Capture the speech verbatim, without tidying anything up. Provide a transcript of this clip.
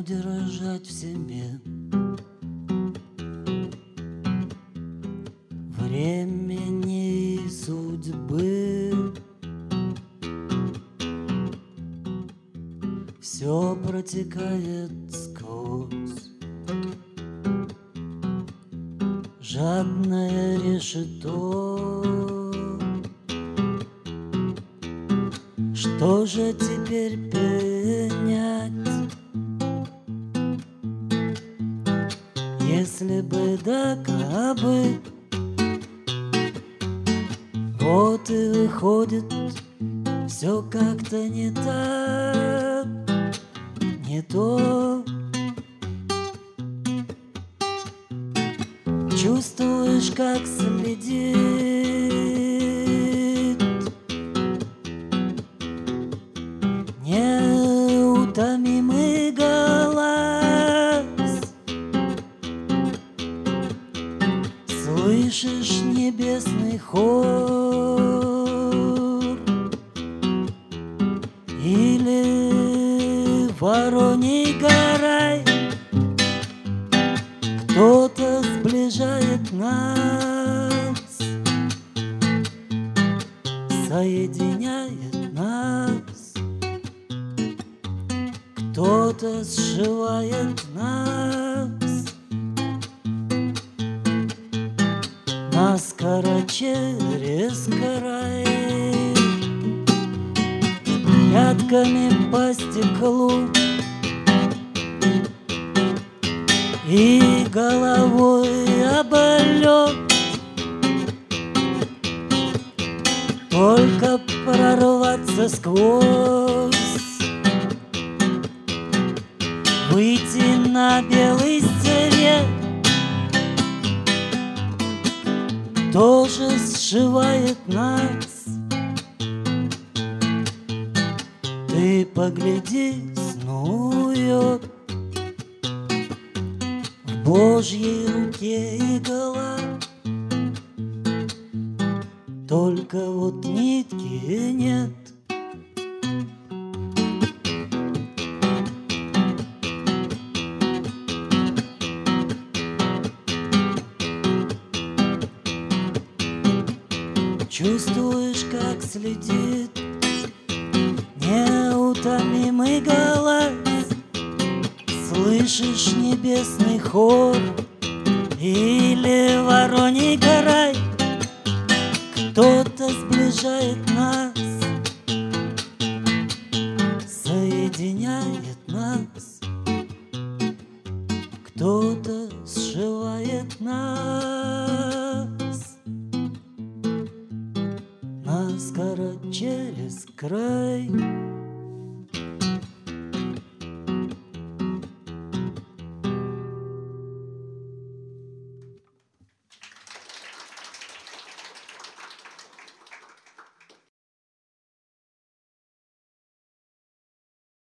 удержать в себе времени и судьбы. Все протекает сквозь жадное решето. Что же теперь пенять, если бы да кабы? Вот и выходит все как-то не так, не то. Чувствуешь, как следит неутомимый глаз. Слышишь небесный хор или вороний горай? Кто-то сближает нас, соединяет нас. Кто-то сшивает нас наскоро через край. Пятками по стеклу и головой об лед. Только прорваться сквозь, выйти на белый свет, тоже сшивает нас. Ты погляди, снует в Божьей руке игла. Только вот нитки нет. Чувствуешь, как следит неутомимый глаз. Слышишь небесный хор или вороний горай? Кто-то сближает нас, соединяет нас. Кто-то сшивает нас наскоро через край.